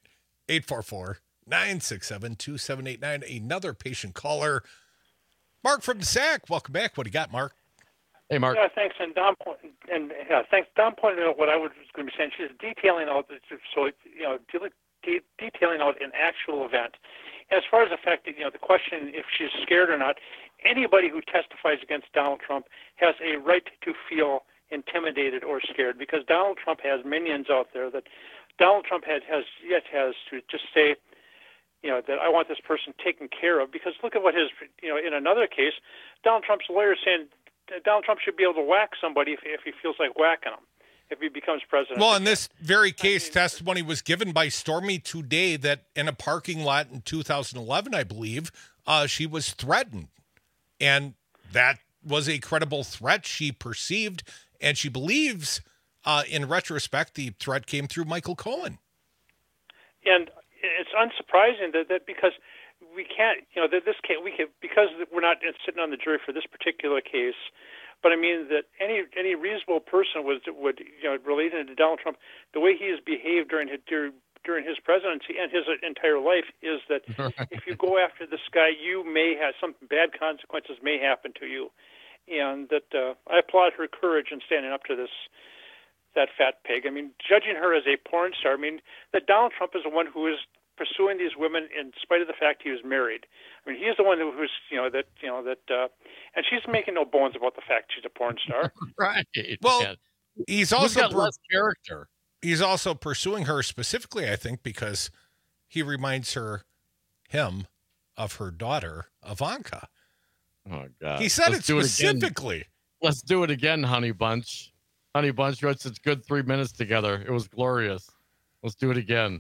844-967-2789. Another patient caller. Mark from the SAC. Welcome back. What do you got, Mark? Hey, Mark. Yeah, thanks. And Dom thanks. Dom pointed out what I was going to be saying. She's detailing out, detailing out an actual event. As far as the fact that the question if she's scared or not, anybody who testifies against Donald Trump has a right to feel intimidated or scared, because Donald Trump has minions out there that Donald Trump has to just say, that I want this person taken care of. Because look at what his, in another case, Donald Trump's lawyer is saying Donald Trump should be able to whack somebody if he feels like whacking them. if he becomes president. Well, in this very case, testimony was given by Stormy today that in a parking lot in 2011, I believe, she was threatened. And that was a credible threat she perceived. And she believes, in retrospect, the threat came through Michael Cohen. And it's unsurprising that because we can't, this case, because we're not sitting on the jury for this particular case. But I mean that any reasonable person would relating to Donald Trump, the way he has behaved during his presidency and his entire life is that if you go after this guy, you may have some bad consequences may happen to you, and that I applaud her courage in standing up to that fat pig. I mean, judging her as a porn star. I mean, that Donald Trump is the one who is pursuing these women in spite of the fact he was married. I mean, he's the one who's and she's making no bones about the fact she's a porn star. Right. Well, yeah. He's also got less character. He's also pursuing her specifically, I think, because he reminds him of her daughter, Ivanka. Oh, God. He said Let's it specifically. Let's do it again, Honey Bunch. Honey Bunch, it's good 3 minutes together. It was glorious. Let's do it again.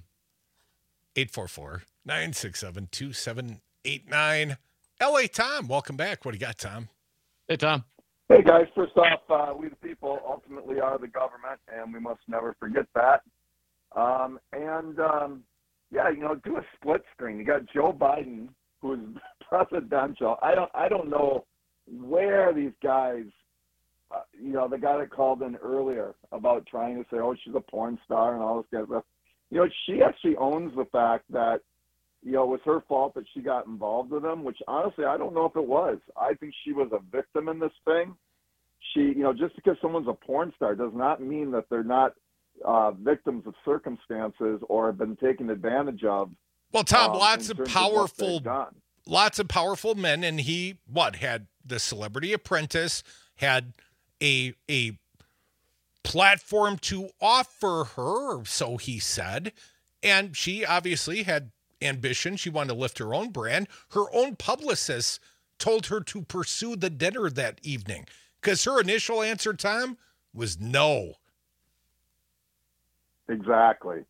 844-967-2789. L.A. Tom, welcome back. What do you got, Tom? Hey, Tom. Hey, guys. First off, we the people ultimately are the government, and we must never forget that. Do a split screen. You got Joe Biden, who is presidential. I don't know where these guys, the guy that called in earlier about trying to say, oh, she's a porn star and all this kind of stuff. She actually owns the fact that, it was her fault that she got involved with him, which honestly, I don't know if it was. I think she was a victim in this thing. She, just because someone's a porn star does not mean that they're not victims of circumstances or have been taken advantage of. Well, Tom, lots of powerful men, and he, had the Celebrity Apprentice, had a platform to offer her, so he said, and she obviously had ambition. She wanted to lift her own brand. Her own publicist told her to pursue the dinner that evening because her initial answer, Tom, was no. Exactly.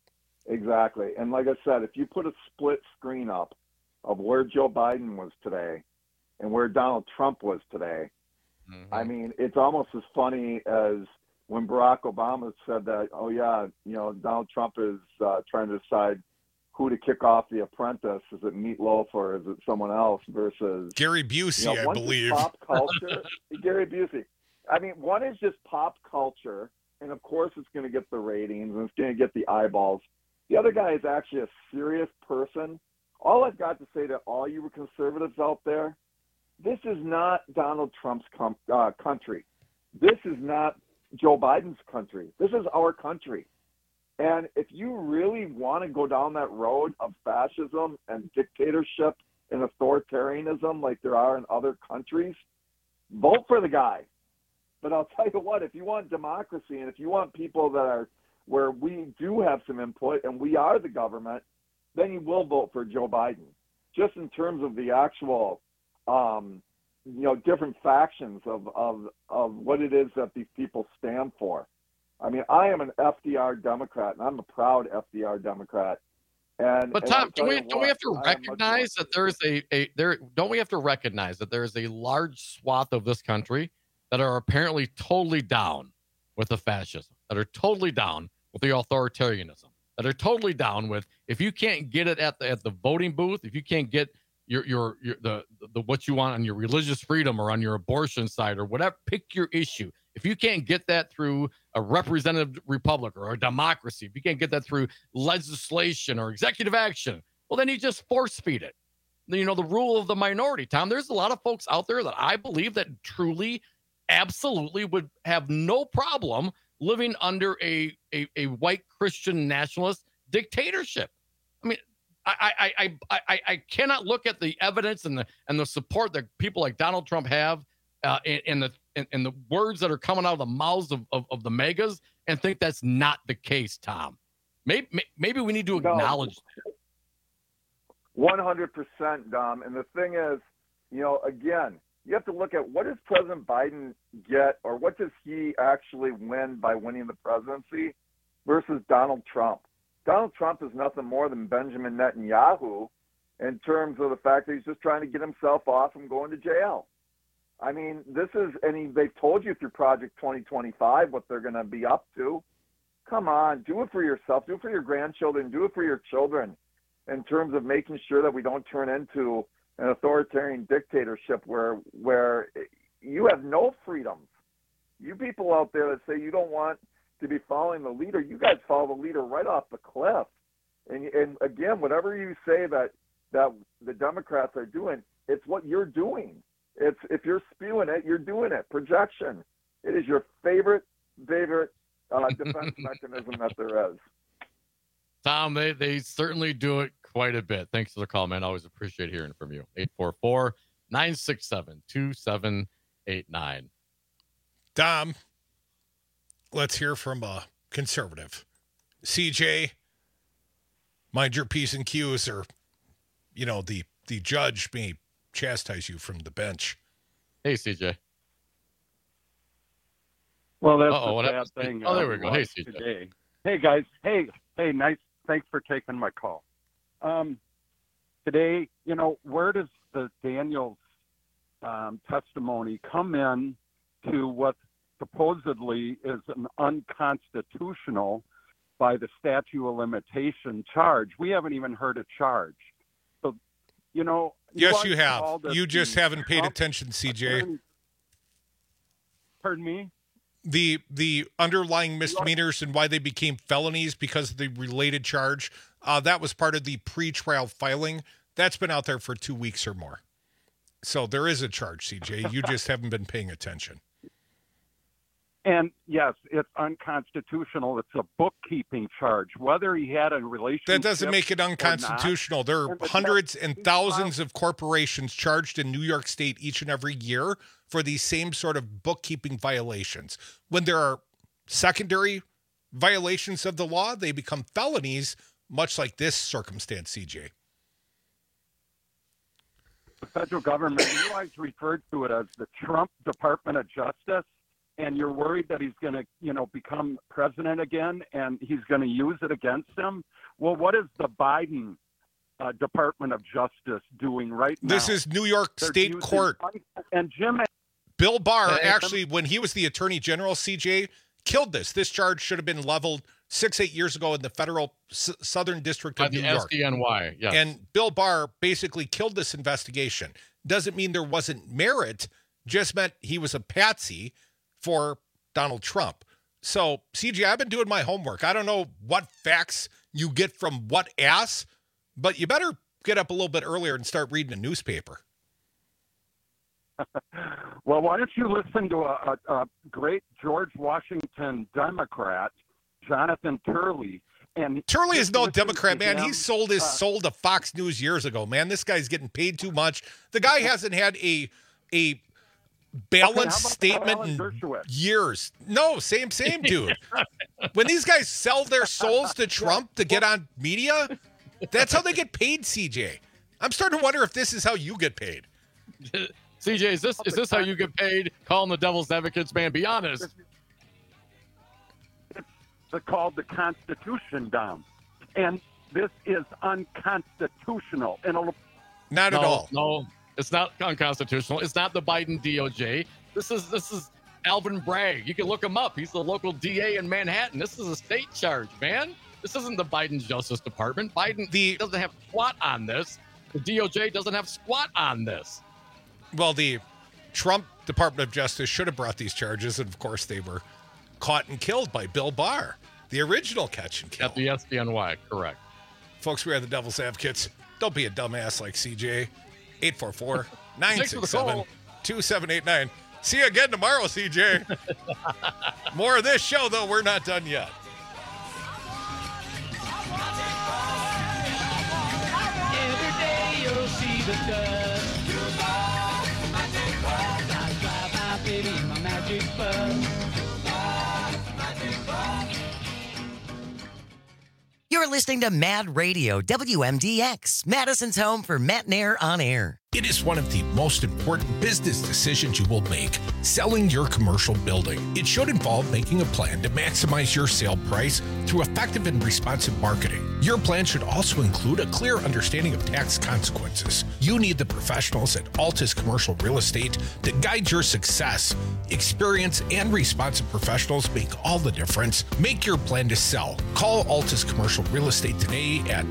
And like I said, if you put a split screen up of where Joe Biden was today and where Donald Trump was today, I mean, it's almost as funny as when Barack Obama said that, Donald Trump is trying to decide who to kick off The Apprentice. Is it Meatloaf or is it someone else versus Gary Busey, I believe. Pop culture. Gary Busey. I mean, one is just pop culture, and of course it's going to get the ratings and it's going to get the eyeballs. The other guy is actually a serious person. All I've got to say to all you conservatives out there, this is not Donald Trump's country. This is not Joe Biden's country. This is our country. And if you really want to go down that road of fascism and dictatorship and authoritarianism like there are in other countries, vote for the guy. But I'll tell you what, if you want democracy and if you want people that are where we do have some input and we are the government, then you will vote for Joe Biden. Just in terms of the actual, different factions of what it is that these people stand for. I mean, I am an FDR Democrat, and I'm a proud FDR Democrat. But Tom, don't we have to recognize that there is don't we have to recognize that there is a large swath of this country that are apparently totally down with the fascism, that are totally down with the authoritarianism, that are totally down with if you can't get it at the voting booth, if you can't get your what you want on your religious freedom or on your abortion side or whatever, pick your issue. If you can't get that through a representative republic or a democracy, if you can't get that through legislation or executive action, well, then you just force feed it. The rule of the minority, Tom. There's a lot of folks out there that I believe that truly, absolutely would have no problem living under a white Christian nationalist dictatorship. I mean, I cannot look at the evidence and the support that people like Donald Trump have in the words that are coming out of the mouths of the megas and think that's not the case, Tom. Maybe we need to acknowledge that. 100%, Dom. And the thing is, again, You have to look at what does President Biden get, or what does he actually win by winning the presidency versus Donald Trump. Donald Trump is nothing more than Benjamin Netanyahu in terms of the fact that he's just trying to get himself off from going to jail. I mean, they've told you through Project 2025 what they're going to be up to. Come on, do it for yourself, do it for your grandchildren, do it for your children in terms of making sure that we don't turn into an authoritarian dictatorship where you have no freedoms. You people out there that say you don't want to be following the leader, you guys follow the leader right off the cliff. And again, whatever you say that the Democrats are doing, it's what you're doing. It's if you're spewing it, you're doing it. Projection. It is your favorite defense mechanism that there is. Tom, they certainly do it quite a bit. Thanks for the call, man. Always appreciate hearing from you. 844-967-2789. Dom, let's hear from a conservative. CJ, mind your P's and Q's, or, the judge may chastise you from the bench. Hey, CJ. Well, that's what a bad happens? thing. Oh, there we go. Hey, CJ. Today. Hey, guys. Hey, nice. Thanks for taking my call. Today, where does the Daniels testimony come in to what supposedly is an unconstitutional by the statute of limitation charge? We haven't even heard a charge. So, Yes, you have. You just haven't paid attention, CJ. Pardon me? The underlying misdemeanors and why they became felonies because of the related charge, that was part of the pre-trial filing. That's been out there for 2 weeks or more. So there is a charge, CJ. You just haven't been paying attention. And yes, it's unconstitutional. It's a bookkeeping charge. Whether he had a relationship, that doesn't make it unconstitutional. There are hundreds and thousands of corporations charged in New York State each and every year for these same sort of bookkeeping violations. When there are secondary violations of the law, they become felonies, much like this circumstance, CJ. The federal government, you guys referred to it as the Trump Department of Justice. And you're worried that he's going to, become president again, and he's going to use it against him. Well, what is the Biden Department of Justice doing right now? This is New York State Court. And Bill Barr, actually, when he was the Attorney General, CJ, killed this. This charge should have been leveled 6-8 years ago in the federal Southern District of New York. SDNY, yes. And Bill Barr basically killed this investigation. Doesn't mean there wasn't merit, just meant he was a patsy for Donald Trump. So, CJ, I've been doing my homework. I don't know what facts you get from what ass, but you better get up a little bit earlier and start reading a newspaper. Well, why don't you listen to a great George Washington Democrat, Jonathan Turley. And Turley is no Democrat, man. He sold his soul to Fox News years ago, man. This guy's getting paid too much. The guy hasn't had a balanced statement in years. No, same dude. When these guys sell their souls to Trump to get on media, that's how they get paid, CJ. I'm starting to wonder if this is how you get paid. CJ, is this how you get paid calling the devil's advocates, man? Be honest. It's called the Constitution, Dom. And this is unconstitutional. Not at all. No. It's not unconstitutional. It's not the Biden DOJ. This is Alvin Bragg. You can look him up. He's the local DA in Manhattan. This is a state charge, man. This isn't the Biden Justice Department. Biden doesn't have squat on this. The DOJ doesn't have squat on this. Well, the Trump Department of Justice should have brought these charges, and of course they were caught and killed by Bill Barr, the original catch and kill. At the SDNY, correct. Folks, we are the Devil's Advocates. Don't be a dumbass like CJ. 844-967-2789. See you again tomorrow, CJ. More of this show, though. We're not done yet. Every day you'll see the dust. I drive my baby in my magic bus. You're listening to Mad Radio, WMDX, Madison's home for Matt and Air on air. It is one of the most important business decisions you will make, selling your commercial building. It should involve making a plan to maximize your sale price through effective and responsive marketing. Your plan should also include a clear understanding of tax consequences. You need the professionals at Altus Commercial Real Estate to guide your success. Experience and responsive professionals make all the difference. Make your plan to sell. Call Altus Commercial Real Estate today at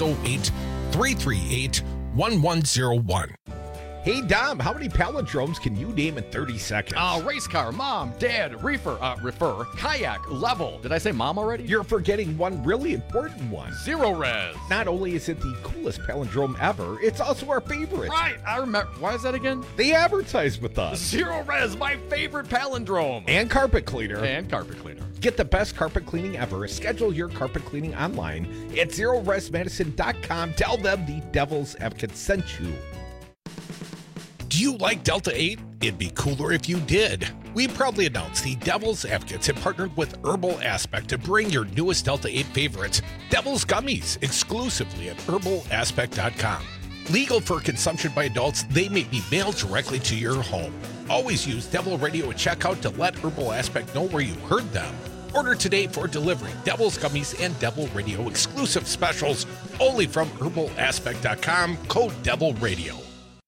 608-338-1101. Hey, Dom, how many palindromes can you name in 30 seconds? Race car, mom, dad, reefer, kayak, level. Did I say mom already? You're forgetting one really important one. Zero res. Not only is it the coolest palindrome ever, it's also our favorite. Right, I remember. Why is that again? They advertise with us. Zero res, my favorite palindrome. And carpet cleaner. Get the best carpet cleaning ever. Schedule your carpet cleaning online at ZeroResMadison.com. Tell them the Devil's Advocate sent you. Do you like Delta 8? It'd be cooler if you did. We proudly announce the Devil's Advocates have partnered with Herbal Aspect to bring your newest Delta 8 favorites, Devil's Gummies, exclusively at herbalaspect.com. Legal for consumption by adults, they may be mailed directly to your home. Always use Devil Radio at checkout to let Herbal Aspect know where you heard them. Order today for delivery. Devil's Gummies and Devil Radio exclusive specials only from herbalaspect.com, code Devil Radio.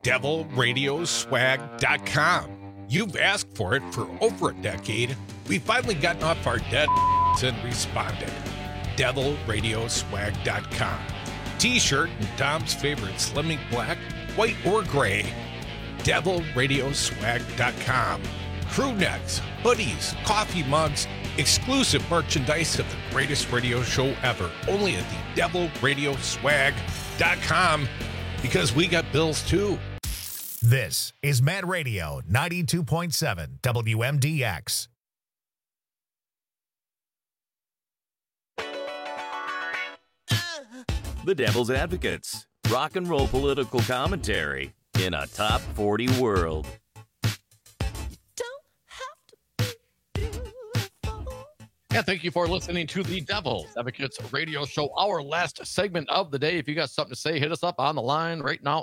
DevilRadioswag.com. You've asked for it for over a decade. We've finally gotten off our dead and responded. DevilRadioswag.com. T-shirt and Tom's favorite slimming black, white, or gray. DevilRadioswag.com. Crew necks, hoodies, coffee mugs, exclusive merchandise of the greatest radio show ever. Only at the DevilRadioswag.com. Because we got bills too. This is Mad Radio 92.7 WMDX. The Devil's Advocates. Rock and roll political commentary in a top 40 world. Yeah, thank you for listening to the Devil's Advocates radio show, our last segment of the day. If you got something to say, hit us up on the line right now,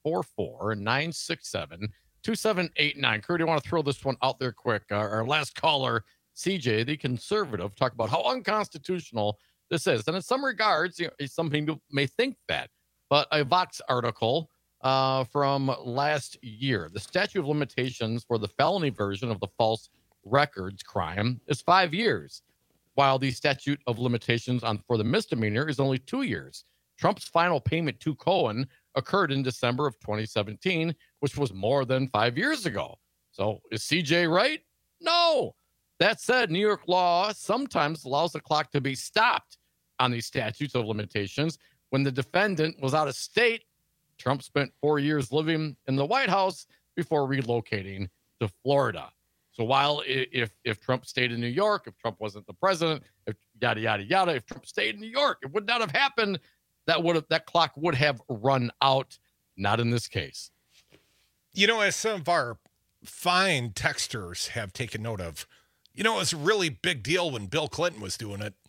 844-967-2789. Kurt, I want to throw this one out there quick. Our last caller, CJ, the conservative, talked about how unconstitutional this is. And in some regards, some people may think that. But a Vox article from last year, the statute of limitations for the felony version of the false records crime is 5 years, while the statute of limitations for the misdemeanor is only 2 years. Trump's final payment to Cohen occurred in December of 2017, which was more than 5 years ago. So is CJ right? No. That said, New York law sometimes allows the clock to be stopped on these statutes of limitations. When the defendant was out of state, Trump spent 4 years living in the White House before relocating to Florida. So while if Trump stayed in New York, if Trump wasn't the president, if yada, yada, yada, if Trump stayed in New York, it would not have happened. That clock would have run out. Not in this case. You know, as some of our fine texters have taken note of, it was a really big deal when Bill Clinton was doing it.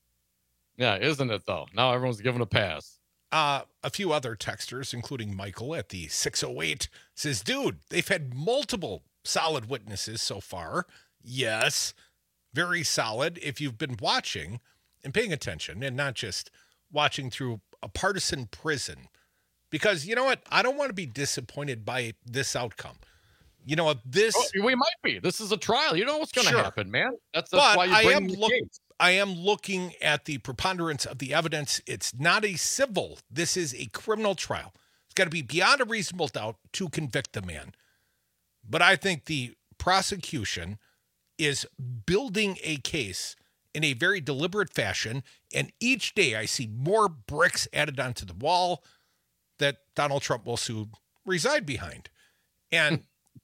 Yeah, isn't it, though? Now everyone's giving a pass. A few other texters, including Michael at the 608, says, dude, they've had multiple solid witnesses so far. Yes, very solid if you've been watching and paying attention and not just watching through a partisan prism. Because you know what? I don't want to be disappointed by this outcome. We might be. This is a trial. You know what's going to happen, man. That's why you bring the case. I am looking at the preponderance of the evidence. It's not a civil. This is a criminal trial. It's got to be beyond a reasonable doubt to convict the man. But I think the prosecution is building a case in a very deliberate fashion. And each day I see more bricks added onto the wall that Donald Trump will soon reside behind. And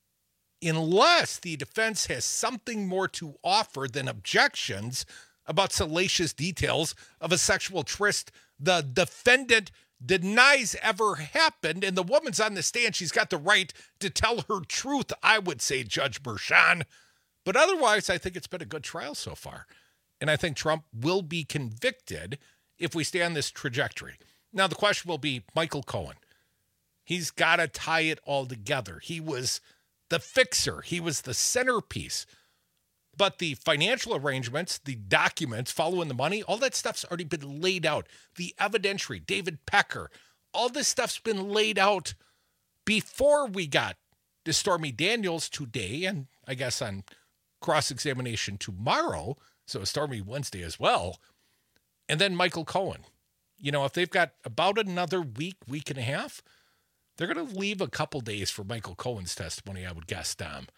unless the defense has something more to offer than objections about salacious details of a sexual tryst the defendant denies ever happened, and the woman's on the stand, she's got the right to tell her truth, I would say, Judge Merchan. But otherwise, I think it's been a good trial so far. And I think Trump will be convicted if we stay on this trajectory. Now, the question will be, Michael Cohen, He's got to tie it all together. He was the fixer. He was the centerpiece. But the financial arrangements, the documents, following the money, all that stuff's already been laid out. The evidentiary, David Pecker, all this stuff's been laid out before we got to Stormy Daniels today, and I guess on cross-examination tomorrow, so Stormy Wednesday as well. And then Michael Cohen. You know, if they've got about another week and a half, they're going to leave a couple days for Michael Cohen's testimony, I would guess, Dom.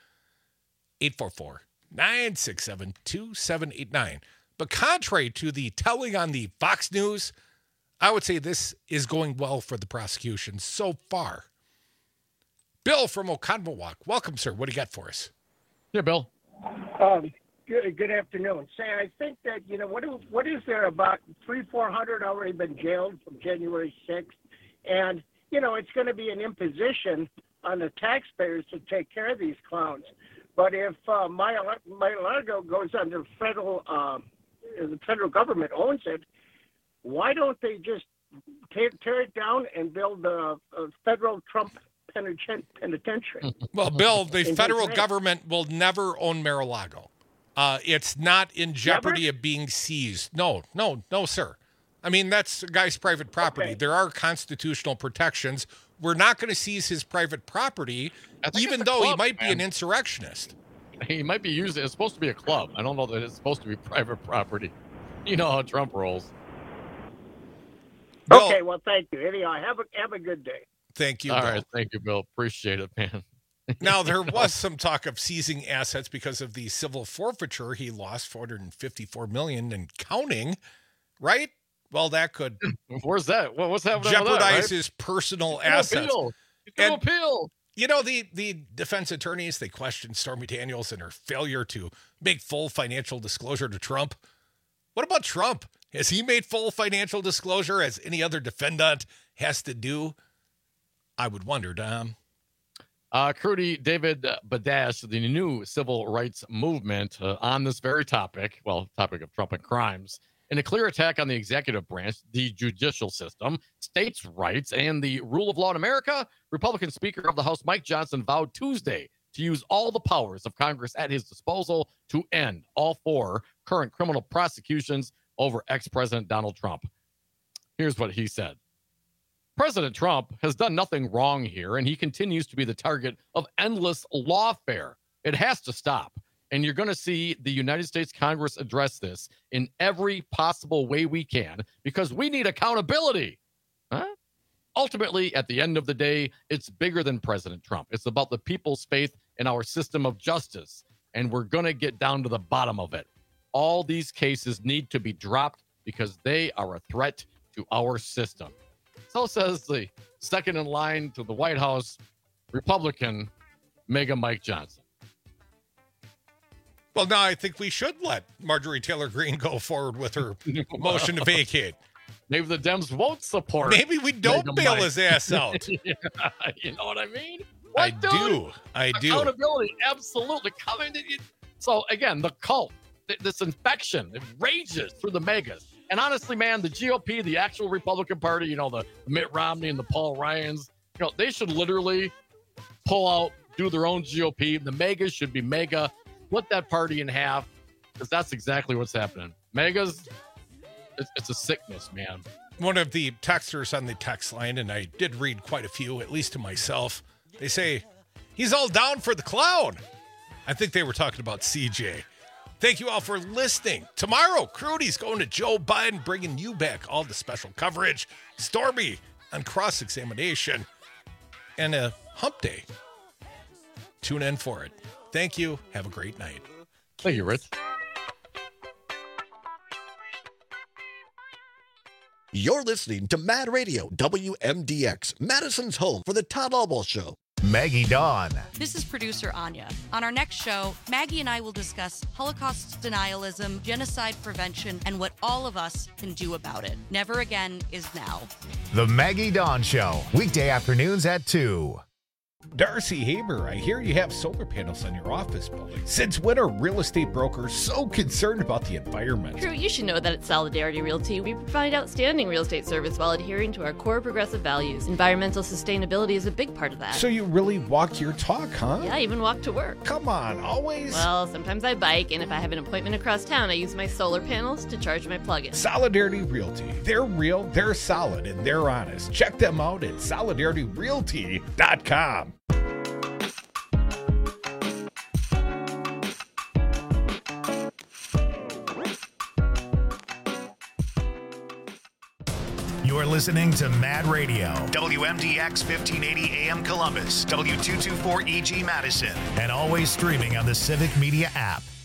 844-967-2789. But contrary to the telling on the Fox News, I would say this is going well for the prosecution so far. Bill from Oconomowoc. Welcome, sir. What do you got for us? Yeah, Bill. Good afternoon. Say, I think that, you know, what is there about 300-400 already been jailed from January 6th? And, you know, it's going to be an imposition on the taxpayers to take care of these clowns. But if Mar-a-Lago goes under the federal government owns it, why don't they just tear it down and build a federal Trump penitentiary? Well, Bill, the federal government will never own Mar-a-Lago. It's not in jeopardy of being seized. No, sir. I mean, that's a guy's private property. Okay. There are constitutional protections. We're not going to seize his private property, even though he might be an insurrectionist. He might be using it's supposed to be a club. I don't know that it's supposed to be private property. You know how Trump rolls. Bill, okay, well, thank you. Anyhow, have a good day. Thank you, All Bill. right, thank you, Bill. Appreciate it, man. Now, there was some talk of seizing assets because of the civil forfeiture. He lost $454 million and counting, right? Well, that could... Where's that? What's happening jeopardize his personal assets. Appeal. You know, the defense attorneys, they questioned Stormy Daniels and her failure to make full financial disclosure to Trump. What about Trump? Has he made full financial disclosure as any other defendant has to do? I would wonder, Dom. Crudy, David Badash, the new civil rights movement on this very topic, topic of Trump and crimes, in a clear attack on the executive branch, the judicial system, states' rights, and the rule of law in America, Republican Speaker of the House Mike Johnson vowed Tuesday to use all the powers of Congress at his disposal to end all 4 current criminal prosecutions over ex-President Donald Trump. Here's what he said. President Trump has done nothing wrong here, and he continues to be the target of endless lawfare. It has to stop. And you're going to see the United States Congress address this in every possible way we can, because we need accountability. Ultimately, at the end of the day, it's bigger than President Trump. It's about the people's faith in our system of justice, and we're going to get down to the bottom of it. All these cases need to be dropped because they are a threat to our system. So says the second in line to the White House, Republican Mega Mike Johnson. Well, now I think we should let Marjorie Taylor Greene go forward with her motion to vacate. Maybe the Dems won't support. Maybe we don't bail his ass out. Yeah, you know what I mean? I do. Accountability, absolutely. So again, the cult, this infection, it rages through the megas. And honestly, man, the GOP, the actual Republican Party, you know, the Mitt Romney and the Paul Ryans, you know, they should literally pull out, do their own GOP. The megas should be mega. Split that party in half, because that's exactly what's happening. Megas, it's a sickness, man. One of the texters on the text line, and I did read quite a few, at least to myself, they say, he's all down for the clown. I think they were talking about CJ. Thank you all for listening. Tomorrow, Crudy's going to Joe Biden, bringing you back all the special coverage. Stormy on cross-examination and a hump day. Tune in for it. Thank you. Have a great night. Thank you, Rich. You're listening to Mad Radio, WMDX, Madison's home for the Todd Albaugh Show. Maggie Dawn. This is producer Anya. On our next show, Maggie and I will discuss Holocaust denialism, genocide prevention, and what all of us can do about it. Never again is now. The Maggie Dawn Show, weekday afternoons at 2. Darcy Haber, I hear you have solar panels on your office building. Since when are real estate brokers so concerned about the environment? True, you should know that at Solidarity Realty, we provide outstanding real estate service while adhering to our core progressive values. Environmental sustainability is a big part of that. So you really walk your talk, huh? Yeah, I even walk to work. Come on, always? Well, sometimes I bike, and if I have an appointment across town, I use my solar panels to charge my plug-in. Solidarity Realty. They're real, they're solid, and they're honest. Check them out at solidarityrealty.com. You're listening to Mad Radio, WMDX 1580 AM Columbus, W224 EG Madison, and always streaming on the Civic Media app.